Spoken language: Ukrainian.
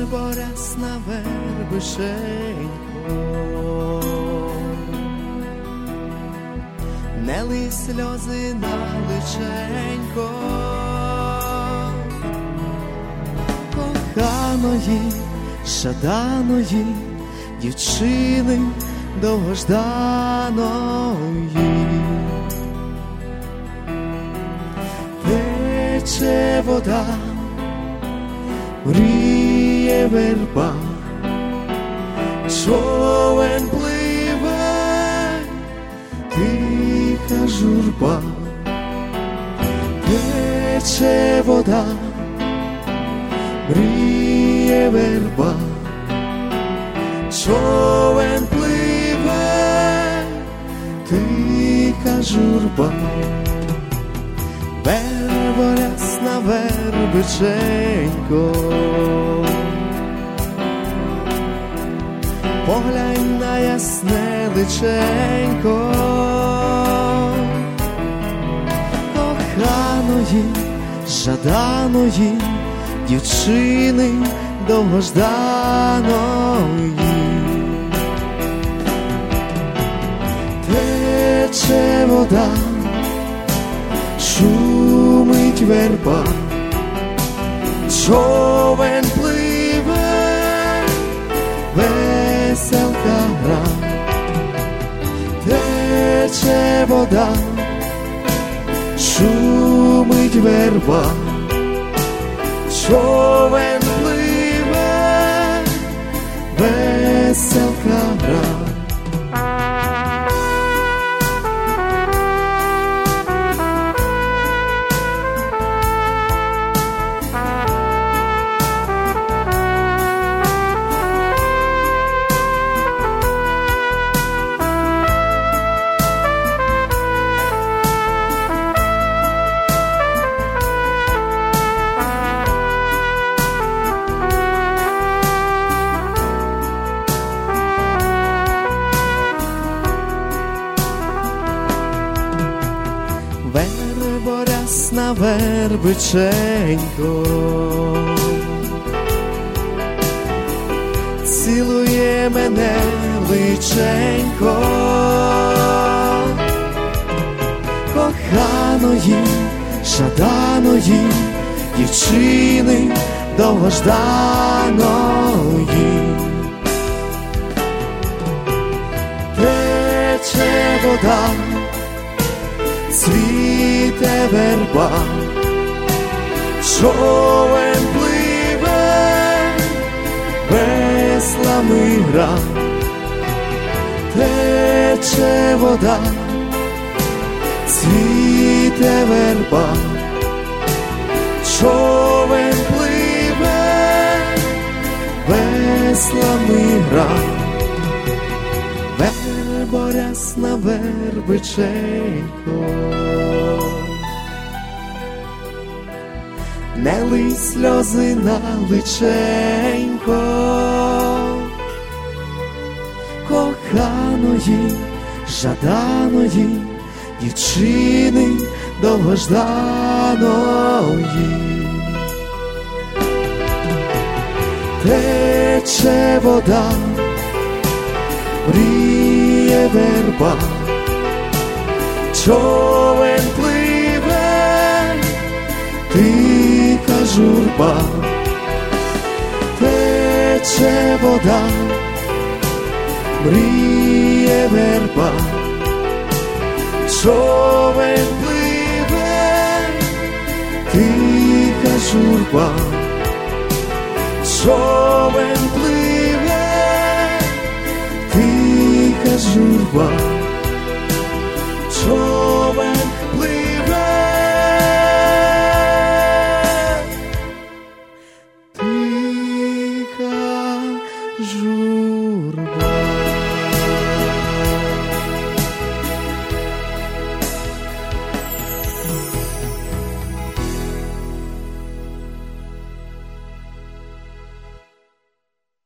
Вербо рясна, вербишенько, не лий сльози на личенько коханої, жаданої дівчини довгожданої. Тече вода, мріє верба, човен пливе, тиха журба. Тече вода, мріє верба, човен пливе, тиха журба. Вербо рясна, вербиченько, поглянь на ясне личенько коханої, жаданої дівчини довгожданої. Тече вода, шумить верба, човен пливе, веселка гра. Тече вода, шумить верба, човен пливе, веселка гра. Вербо рясна, вербиченько, цілує мене личенько коханої, жаданої дівчини довгожданої. Тече вода, цвіте верба, човен пливе, веслами гра. Тече вода, цвіте верба, човен пливе, веслами гра. Вербо рясна, вербиченько, не лий сльози на личенько коханої, жаданої дівчини довгожданої. Тече вода, мріє верба, човен пливе, тиха журба. Тече вода, мріє верба, човен пливе, тиха журба. Човен пливе, тиха журба. Човен пливе, тиха журба.